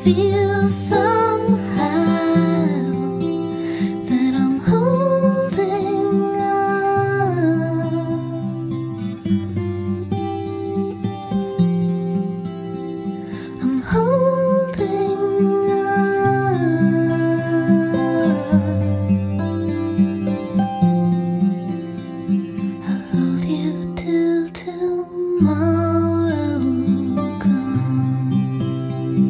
feel somehow that I'm holding on. I'm holding on. I'll hold you till tomorrow comes.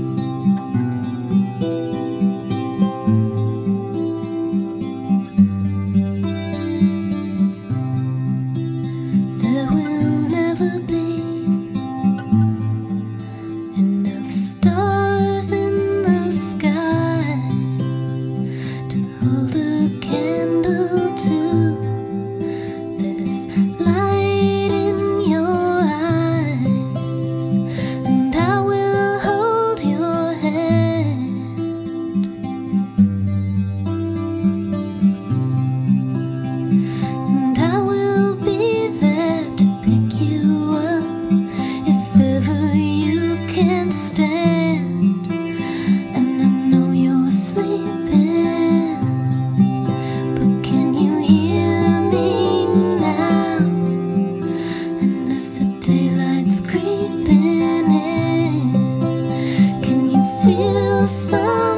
There will never be enough stars in the sky to hold a candle to this light in your eyes, and I will hold your hand, and I will be there to pick you up if ever you can't stand. And I know you're sleeping, but can you hear me now? And as the daylight's creeping in, can you feel some